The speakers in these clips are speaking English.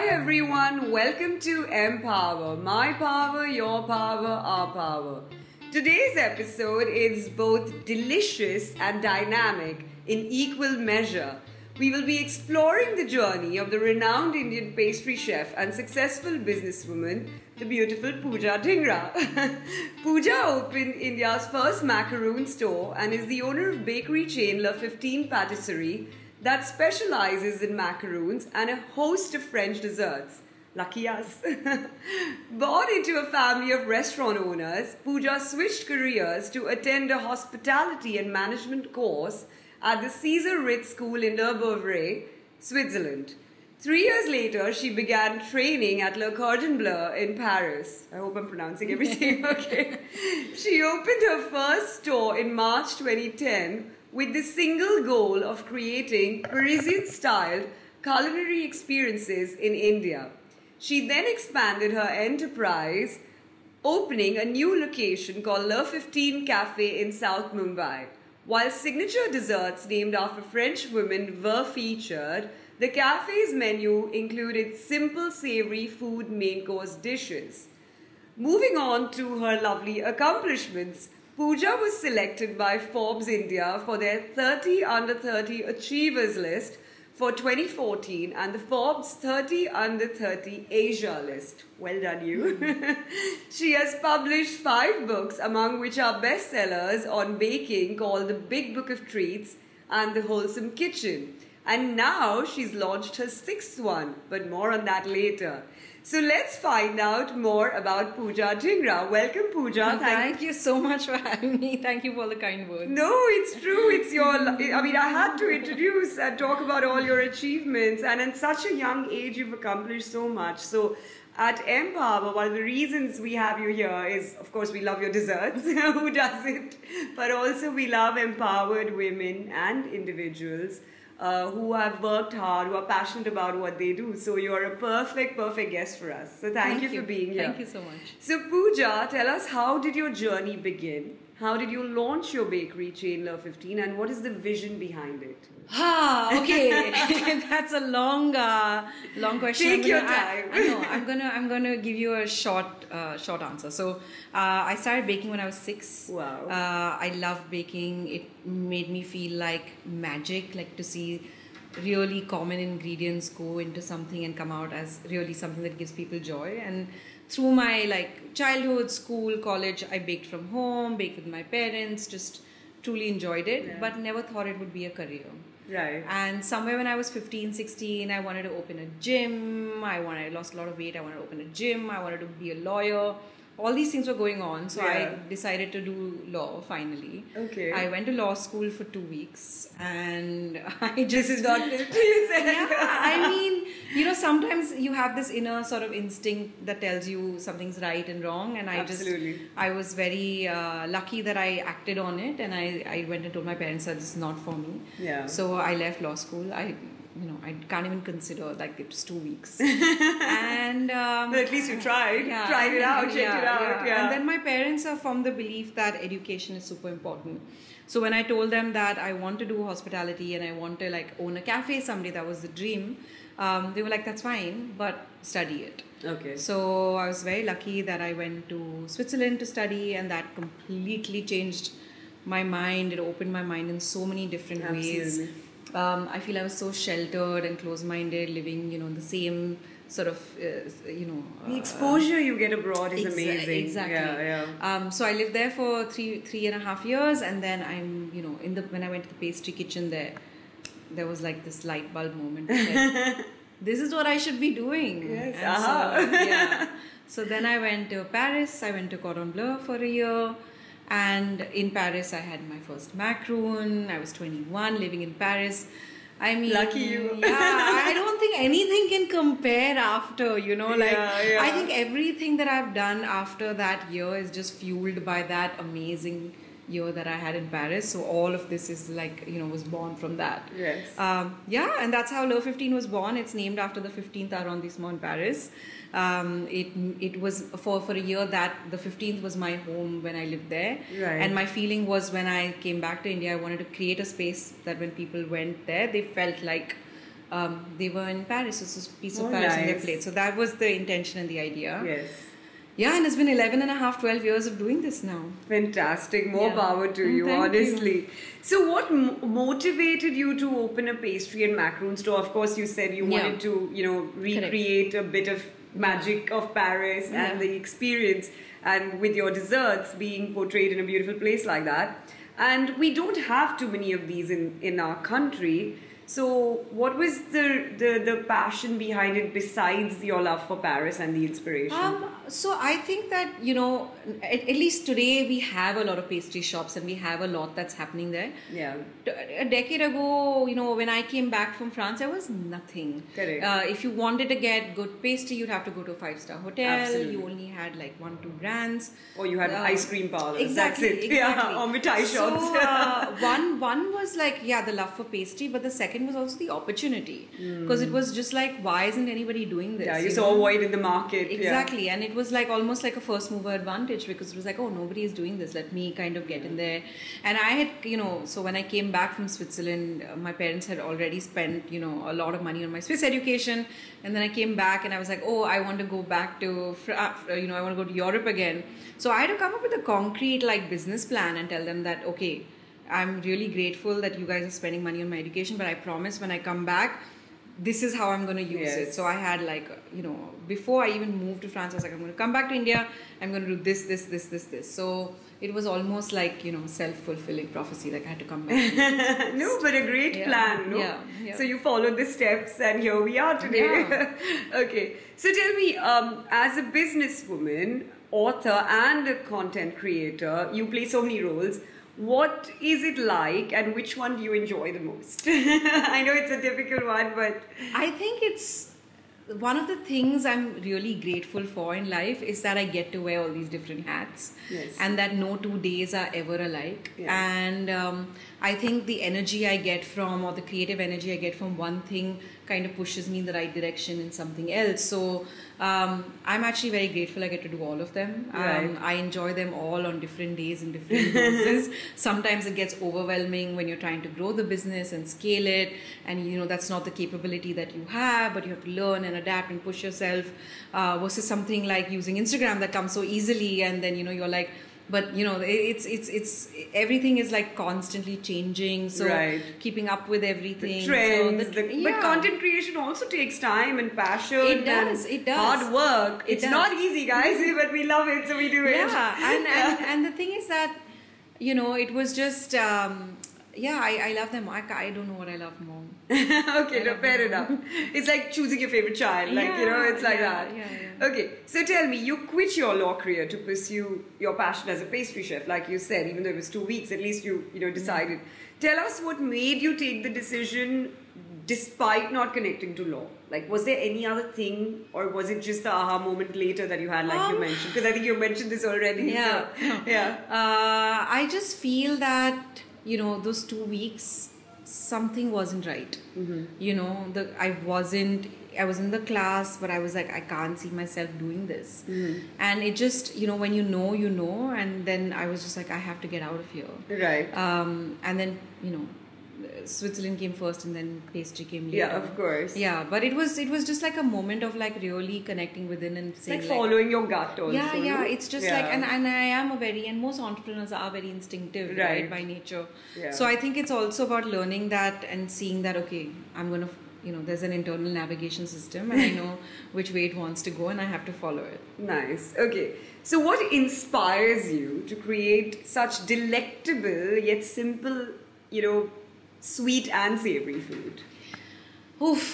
Hi everyone, welcome to Empower. My power, your power, our power. Today's episode is both delicious and dynamic in equal measure. We will be exploring the journey of the renowned Indian pastry chef and successful businesswoman, the beautiful Pooja Dhingra. Pooja opened India's first macaroon store and is the owner of bakery chain La 15 Patisserie that specializes in macaroons and a host of French desserts. Lucky us. Born into a family of restaurant owners, Pooja switched careers to attend a hospitality and management course at the Caesar Ritz School in Le Bourget, Switzerland. 3 years later, she began training at Le Cordon Bleu in Paris. I hope I'm pronouncing everything okay. She opened her first store in March 2010 with the single goal of creating Parisian-styled culinary experiences in India. She then expanded her enterprise, opening a new location called Le 15 Cafe in South Mumbai. While signature desserts named after French women were featured, the cafe's menu included simple savory food main course dishes. Moving on to her lovely accomplishments, Pooja was selected by Forbes India for their 30 Under 30 Achievers list for 2014 and the Forbes 30 Under 30 Asia list. Well done, you. She has published 5 books, among which are bestsellers on baking called The Big Book of Treats and The Wholesome Kitchen. And now she's launched her 6th one, but more on that later. So let's find out more about Pooja Dhingra. Welcome, Pooja. Thank you so much for having me. Thank you for all the kind words. No, it's true. It's your. I mean, I had to introduce and talk about all your achievements, and in such a young age, you've accomplished so much. So, at Empower, one of the reasons we have you here is, of course, we love your desserts. Who doesn't? But also, we love empowered women and individuals. Who have worked hard, who are passionate about what they do. So you're a perfect guest for us. So thank you for being here. Thank you so much. So Pooja, tell us, how did your journey begin? How did you launch your bakery chain La 15 and what is the vision behind it? Okay. That's a long question. Take your time. I know. I'm gonna give you a short answer. So I started baking when I was 6. Wow. I loved baking. It made me feel like magic, like to see really common ingredients go into something and come out as really something that gives people joy. And through my childhood, school, college, I baked from home, baked with my parents, just truly enjoyed it, but never thought it would be a career. Right. And somewhere when I was 15, 16, I wanted to open a gym. I lost a lot of weight. I wanted to open a gym. I wanted to be a lawyer. All these things were going on. So I decided to do law finally. Okay. I went to law school for 2 weeks and I just... This is not it, you said. Yeah, I mean, sometimes you have this inner sort of instinct that tells you something's right and wrong. And I was very lucky that I acted on it and I went and told my parents that this is not for me. Yeah. So I left law school. I can't even consider, it was 2 weeks. And but at least you tried. Yeah, tried it out, checked it out. Yeah. And then my parents are from the belief that education is super important. So when I told them that I want to do hospitality and I want to own a cafe someday, that was the dream, they were like, that's fine, but study it. Okay. So I was very lucky that I went to Switzerland to study and that completely changed my mind. It opened my mind in so many different ways. I feel I was so sheltered and close-minded, living, in the same sort of, the exposure you get abroad is amazing. Exactly. Yeah. So I lived there for three and a half years, and then when I went to the pastry kitchen there was this light bulb moment. That this is what I should be doing. Yes. So then I went to Paris. I went to Cordon Bleu for a year. And in Paris, I had my first macaroon. I was 21, living in Paris. I mean, lucky you. Yeah, I don't think anything can compare after, I think everything that I've done after that year is just fueled by that amazing year that I had in Paris. So all of this is was born from that. Yes. And that's how Le 15 was born. It's named after the 15th arrondissement in Paris. It was for a year that the 15th was my home when I lived there. Right. And my feeling was when I came back to India, I wanted to create a space that when people went there, they felt like they were in Paris. It's a piece of Oh, Paris on their nice. plate. So that was the intention and the idea. Yes. Yeah, and it's been 11 and a half, 12 years of doing this now. Fantastic. More Yeah. power to you, Thank honestly. So, what motivated you to open a pastry and macaroon store? Of course, you said you Yeah. wanted to, recreate a bit of magic of Paris and the experience, and with your desserts being portrayed in a beautiful place like that. And we don't have too many of these in our country. So, what was the passion behind it besides your love for Paris and the inspiration? So I think that, at least today we have a lot of pastry shops and we have a lot that's happening there. Yeah. A decade ago, when I came back from France, there was nothing. Correct. If you wanted to get good pastry, you'd have to go to a 5-star hotel. Absolutely. You only had like 1-2 brands. Or you had ice cream parlors. Exactly, That's it. exactly. Yeah, or mithai shops. So one was like, the love for pastry, but the second was also the opportunity. Because it was just like, why isn't anybody doing this? Yeah, you saw a void in the market. Exactly, and it was like almost like a first mover advantage, because it was like, oh, nobody is doing this, let me kind of get in there. And I had, so when I came back from Switzerland, my parents had already spent, a lot of money on my Swiss education, and then I came back and I was like, oh, I want to go back to, I want to go to Europe again. So I had to come up with a concrete like business plan and tell them that, okay, I'm really grateful that you guys are spending money on my education, but I promise when I come back, this is how I'm going to use it. So I had like, before I even moved to France, I was like, I'm going to come back to India, I'm going to do this. So it was almost like, self-fulfilling prophecy, like I had to come back. No, but a great plan, no? Yeah. So you followed the steps and here we are today. Yeah. Okay. So tell me, as a businesswoman, author and a content creator, you play so many roles. What is it like and which one do you enjoy the most? I know it's a difficult one, but... I think it's one of the things I'm really grateful for in life is that I get to wear all these different hats. Yes. And that no 2 days are ever alike. Yeah. And I think the energy I get from, or the creative energy I get from one thing kind of pushes me in the right direction in something else. So I'm actually very grateful I get to do all of them. Right. I enjoy them all on different days in different doses. Sometimes it gets overwhelming when you're trying to grow the business and scale it, and that's not the capability that you have, but you have to learn and adapt and push yourself, versus something like using Instagram that comes so easily, and then you're like, but it's everything is like constantly changing, so Right. keeping up with everything. The trends, So but content creation also takes time and passion. It does, and it does. hard work. It It's does. not easy, guys, but we love it, so we do it. Yeah, and the thing is that it was just I love them. I don't know what I love more. Okay, no, fair enough. It's like choosing your favorite child, like it's like that. Yeah. Okay, so tell me, you quit your law career to pursue your passion as a pastry chef, like you said, even though it was 2 weeks, at least you decided. Tell us what made you take the decision despite not connecting to law. Like, was there any other thing, or was it just the aha moment later that you had, like you mentioned? Because I think you mentioned this already. Yeah. So, yeah. I just feel that those 2 weeks something wasn't right. I was in the class, but I was like, I can't see myself doing this. And it just, when you know, and then I was just like, I have to get out of here. Right. And then, Switzerland came first and then pastry came later. Yeah, of course. Yeah, but it was just like a moment of like really connecting within and It's saying like following your gut also. yeah, no? it's just like, and I am and most entrepreneurs are very instinctive, right, by nature. Yeah. So I think it's also about learning that and seeing that, okay, I'm going to, there's an internal navigation system and I know which way it wants to go and I have to follow it. Nice. Okay. So what inspires you to create such delectable yet simple, sweet and savory food? Oof.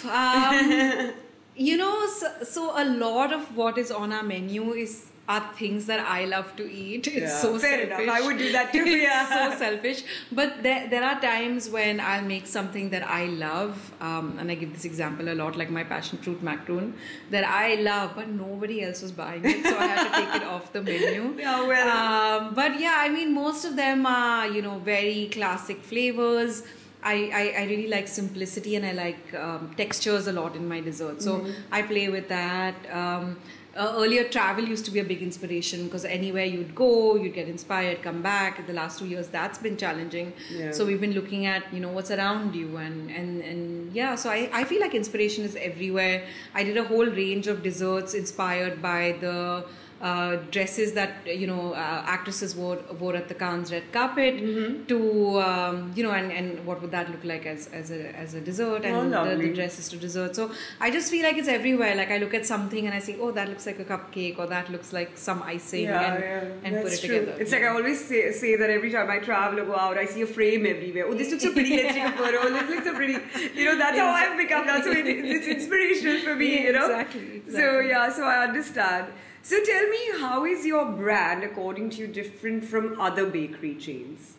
So a lot of what is on our menu are things that I love to eat. It's so fair selfish. enough. I would do that too. Yeah. It's so selfish. But there are times when I'll make something that I love, and I give this example a lot, like my passion fruit macaroon that I love, but nobody else was buying it, so I had to take it off the menu. Yeah, well. But yeah, I mean, most of them are very classic flavors. I really like simplicity, and I like textures a lot in my dessert. So I play with that. Earlier, travel used to be a big inspiration because anywhere you'd go, you'd get inspired, come back. In the last 2 years, that's been challenging. Yeah. So we've been looking at, what's around you, and yeah. So I feel like inspiration is everywhere. I did a whole range of desserts inspired by the dresses that actresses wore at the Cannes red carpet to and what would that look like as a dessert, and the dresses to dessert. So I just feel like it's everywhere. Like I look at something and I say, oh, that looks like a cupcake, or that looks like some icing, and put it together. It's like I always say that every time I travel or go out, I see a frame everywhere. Oh, this looks so pretty. Let's take a photo. This looks so pretty. That's how I've become. That's why it's inspirational for me. Exactly. So I understand. So tell me, how is your brand, according to you, different from other bakery chains?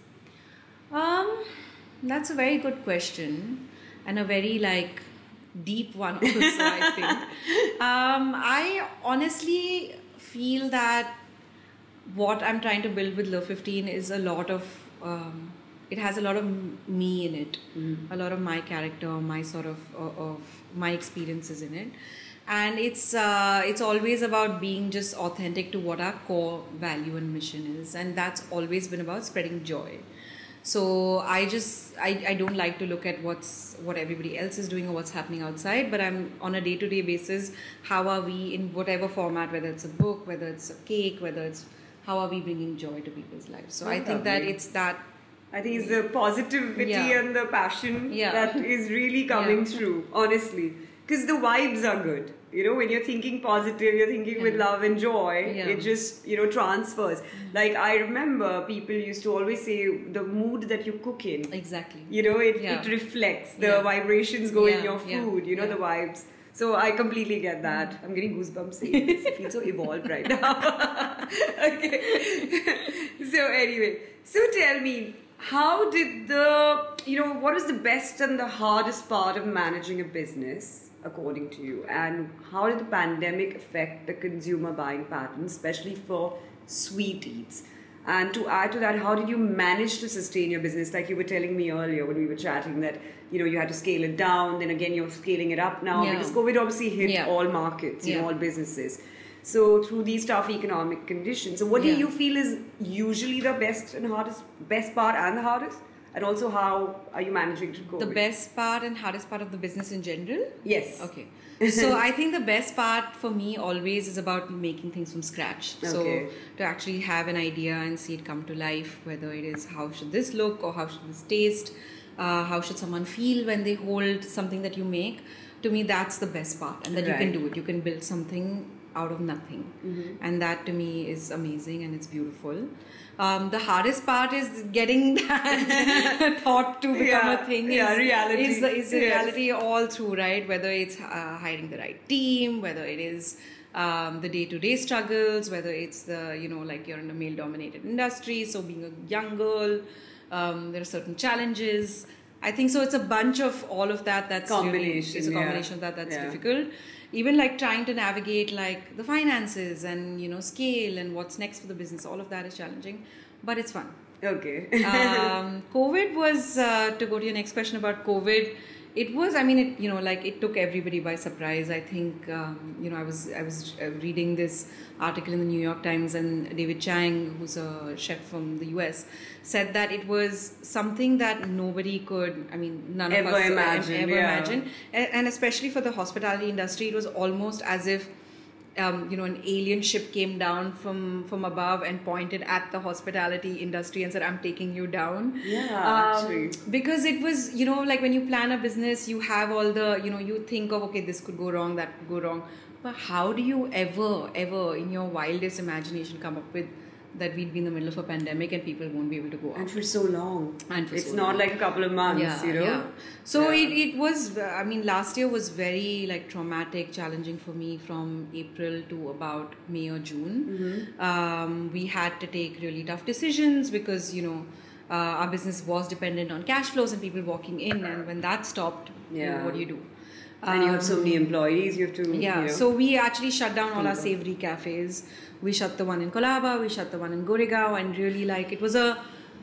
That's a very good question, and a very deep one also, I think. I honestly feel that what I'm trying to build with Le 15 is a lot of, it has a lot of me in it, a lot of my character, my sort of my experiences in it. And it's always about being just authentic to what our core value and mission is, and that's always been about spreading joy. So I don't like to look at what everybody else is doing or what's happening outside, but I'm on a day-to-day basis, how are we in whatever format, whether it's a book, whether it's a cake, whether it's how are we bringing joy to people's lives. So I think that it's that. I think it's the positivity and the passion that is really coming through, honestly. Because the vibes are good. When you're thinking positive, you're thinking with love and joy, it just, transfers. Like, I remember people used to always say the mood that you cook in. Exactly. It reflects. The vibrations go in your food, the vibes. So I completely get that. I'm getting goosebumps saying this. I feel so evolved right now. Okay. So anyway, so tell me, how did what was the best and the hardest part of managing a business, according to you, and how did the pandemic affect the consumer buying patterns, especially for sweet eats? And to add to that, how did you manage to sustain your business? Like you were telling me earlier when we were chatting that you had to scale it down, then again you're scaling it up now because COVID obviously hit all markets, all businesses. So through these tough economic conditions, so what do you feel is usually the best part and the hardest? And also, how are you managing to go? The best part and hardest part of the business in general? Yes. Okay. So I think the best part for me always is about making things from scratch. Okay. So to actually have an idea and see it come to life, whether it is how should this look or how should this taste, how should someone feel when they hold something that you make. To me, that's the best part, and that you can do it. You can build something out of nothing, and that to me is amazing and it's beautiful. The hardest part is getting that thought to become a thing. Reality is the reality all through, right? Whether it's hiring the right team, whether it is the day-to-day struggles, whether it's the you're in a male-dominated industry, so being a young girl, there are certain challenges. I think so. It's a bunch of all of that. That's combination. It's a combination of that. That's difficult. Even trying to navigate the finances and scale and what's next for the business. All of that is challenging, but it's fun. Okay. COVID was to go to your next question about COVID. It was, it took everybody by surprise. I think, I was reading this article in the New York Times, and David Chang, who's a chef from the US, said that it was something that nobody could, none of us ever imagine. And especially for the hospitality industry, it was almost as if an alien ship came down from above and pointed at the hospitality industry and said, I'm taking you down. Actually. Because it was, when you plan a business, you have all the, you think of, okay, this could go wrong, that could go wrong. But how do you ever in your wildest imagination come up with that we'd be in the middle of a pandemic and people won't be able to go out? And for so long. It's not like a couple of months, So it was, last year was very traumatic, challenging for me from April to about May or June. We had to take really tough decisions because, our business was dependent on cash flows and people walking in, and when that stopped, what do you do? And you have so many employees, you have to... So we actually shut down all our savory cafes. We shut the one in Colaba, we shut the one in Goregaon, and really it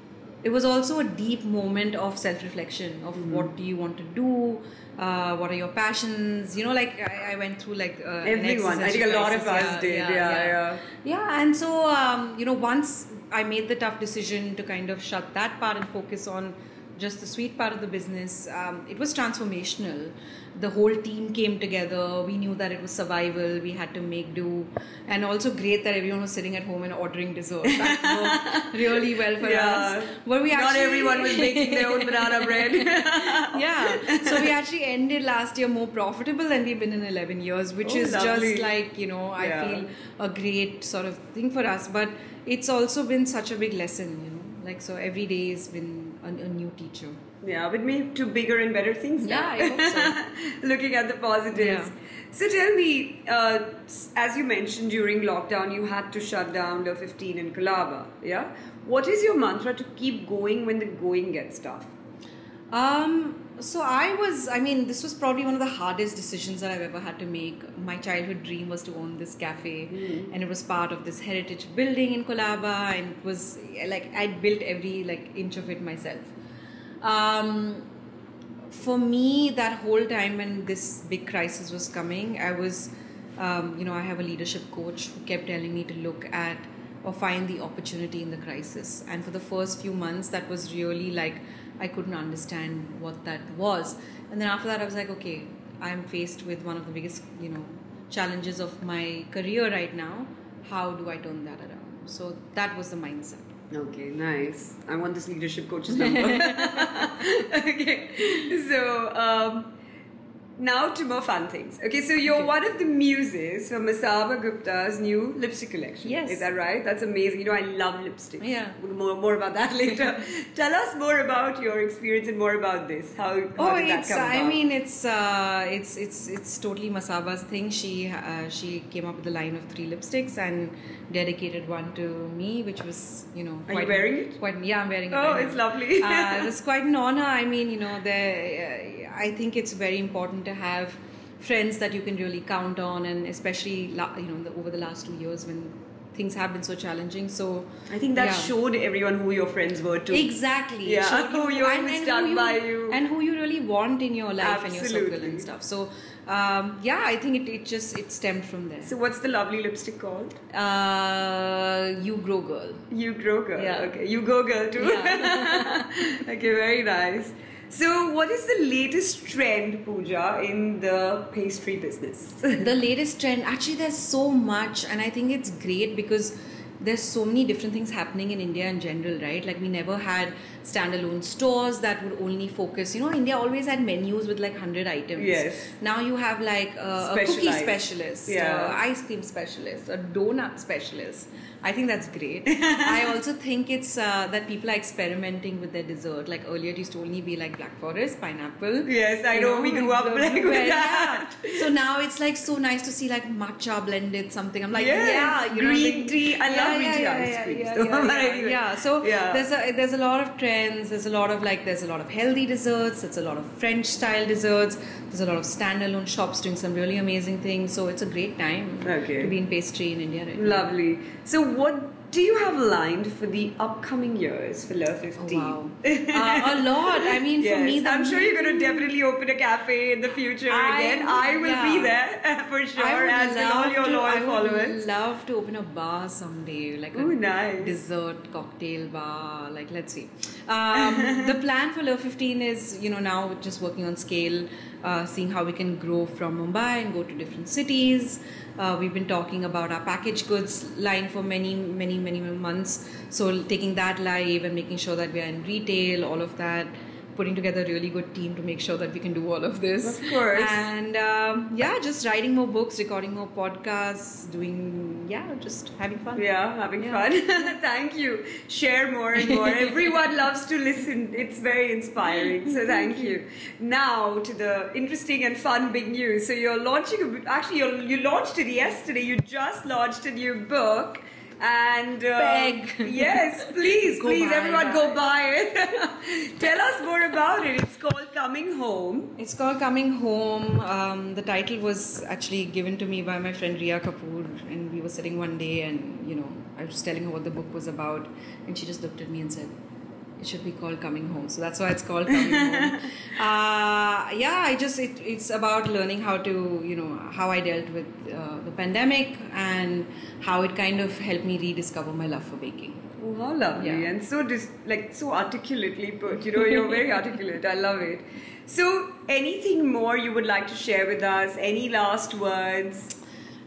it was also a deep moment of self-reflection of what do you want to do, what are your passions, like I went through like everyone, I think a lot of us did. Yeah, and so once I made the tough decision to kind of shut that part and focus on just the sweet part of the business, it was transformational. The whole team came together. We knew that it was survival. We had to make do. And also great that everyone was sitting at home and ordering dessert. That worked really well for us. But we not everyone was making their own banana bread. Yeah. So we actually ended last year more profitable than we've been in 11 years, which is lovely. just like, I feel a great sort of thing for us. But it's also been such a big lesson, so every day has been a new teacher. Yeah, with me to bigger and better things now. Yeah, I hope so. Looking at the positives. Yeah. So tell me, as you mentioned during lockdown, you had to shut down the 15 in Colaba. Yeah. What is your mantra to keep going when the going gets tough? So this was probably one of the hardest decisions that I've ever had to make. My childhood dream was to own this cafe, and it was part of this heritage building in Colaba, and it was like I'd built every inch of it myself. For me, that whole time when this big crisis was coming, I was, I have a leadership coach who kept telling me to look at or find the opportunity in the crisis. And for the first few months, that was really I couldn't understand what that was. And then after that, I was like, okay, I'm faced with one of the biggest, challenges of my career right now. How do I turn that around? So that was the mindset. Okay, nice. I want this leadership coach's number. Okay, so now to more fun things. Okay, so you're one of the muses for Masaba Gupta's new lipstick collection. Yes. Is that right? That's amazing. I love lipsticks. Yeah. More about that later. Tell us more about your experience and more about this. How did that come about? I mean, it's totally Masaba's thing. She came up with a line of 3 lipsticks and dedicated one to me, which was, Are you wearing it? Yeah, I'm wearing it. Oh, it's lovely. It was quite an honor. I mean, I think it's very important to have friends that you can really count on, and especially over the last 2 years when things have been so challenging. So I think that showed everyone who your friends were too. Exactly. Yeah, who stuck by you and who you really want in your life. Absolutely. And your circle and stuff. So I think it stemmed from there. So what's the lovely lipstick called? You Grow Girl. You Grow Girl. Yeah. Okay. You Go Girl too. Yeah. Okay, very nice. So what is the latest trend, Pooja, in the pastry business? The latest trend, actually there's so much, and I think it's great because there's so many different things happening in India in general, right? We never had standalone stores that would only focus, India always had menus with 100 items. Yes. Now you have a cookie specialist, ice cream specialist, a donut specialist. I think that's great. I also think it's that people are experimenting with their dessert. Earlier it used to only be Black Forest, pineapple. Yes, I know. We grew up with that. Yeah. So now it's so nice to see matcha blended something. I'm green tea. I love green tea ice cream. Yeah. So there's a lot of trends. There's a lot of healthy desserts. There's a lot of French style desserts. There's a lot of standalone shops doing some really amazing things. So it's a great time to be in pastry in India right now. Lovely. So what do you have lined for the upcoming years for Love 15? Oh, wow. A lot. I mean, for me... I'm sure you're going to definitely open a cafe in the future again. I will be there for sure, as will all your loyal followers. I would love to open a bar someday, nice. Dessert cocktail bar. Let's see. The plan for Love 15 is, now just working on scale, seeing how we can grow from Mumbai and go to different cities. We've been talking about our packaged goods line for many months. So taking that live and making sure that we are in retail, all of that, putting together a really good team to make sure that we can do all of this. Of course. And just writing more books, recording more podcasts, just having fun. Yeah, having fun. Thank you. Share more and more. Everyone loves to listen. It's very inspiring. So thank you. Now to the interesting and fun big news. So you're launching you launched it yesterday. You just launched a new book. And yes, please, everyone go buy it. Tell us more about it. It's called Coming Home. It's called Coming Home. The title was actually given to me by my friend Riya Kapoor, and we were sitting one day, and I was telling her what the book was about, and she just looked at me and said, It should be called Coming Home. So that's why it's called Coming Home. It's about learning how to, how I dealt with the pandemic and how it kind of helped me rediscover my love for baking. Oh, how lovely. Yeah. And so articulately put. You're very articulate. I love it. So, anything more you would like to share with us? Any last words?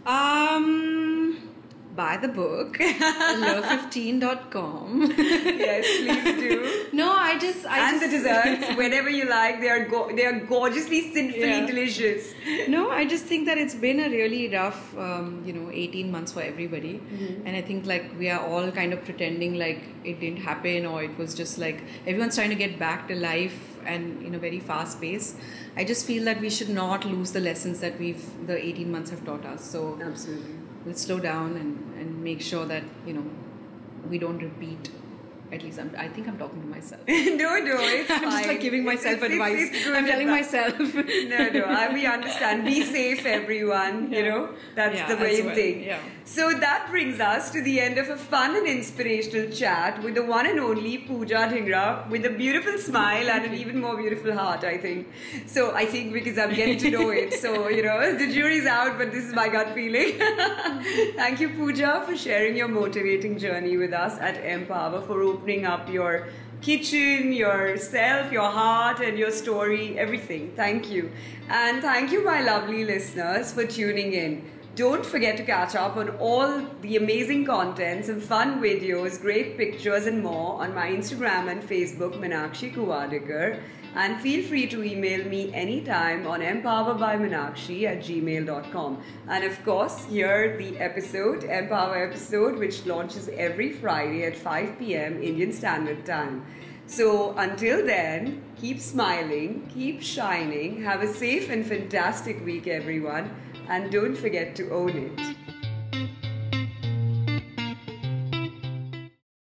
Buy the book, love15.com. Yes, please do. No, And the desserts, whenever you like, they are gorgeously sinfully delicious. No, I just think that it's been a really rough, 18 months for everybody. And I think like we are all kind of pretending like it didn't happen, or it was just like everyone's trying to get back to life and in a very fast pace. I just feel that we should not lose the lessons that the 18 months have taught us. So Absolutely. let's slow down and make sure that, we don't repeat. At least I think I'm talking to myself. No, it's fine. I'm just like giving myself advice. It's good I'm telling advice. myself. No, we understand. Be safe, everyone. That's the main thing. Yeah. So that brings us to the end of a fun and inspirational chat with the one and only Pooja Dhingra, with a beautiful smile and an even more beautiful heart, I think. So I think because I'm getting to know it. So, the jury's out, but this is my gut feeling. Thank you, Pooja, for sharing your motivating journey with us at Empower, for opening up your kitchen, yourself, your heart, and your story, everything. Thank you. And thank you, my lovely listeners, for tuning in. Don't forget to catch up on all the amazing contents and fun videos, great pictures, and more on my Instagram and Facebook, Meenakshi Kuvadekar. And feel free to email me anytime on empowerbyminakshi@gmail.com. And of course, hear the Empower episode, which launches every Friday at 5 p.m. Indian Standard Time. So until then, keep smiling, keep shining, have a safe and fantastic week, everyone, and don't forget to own it.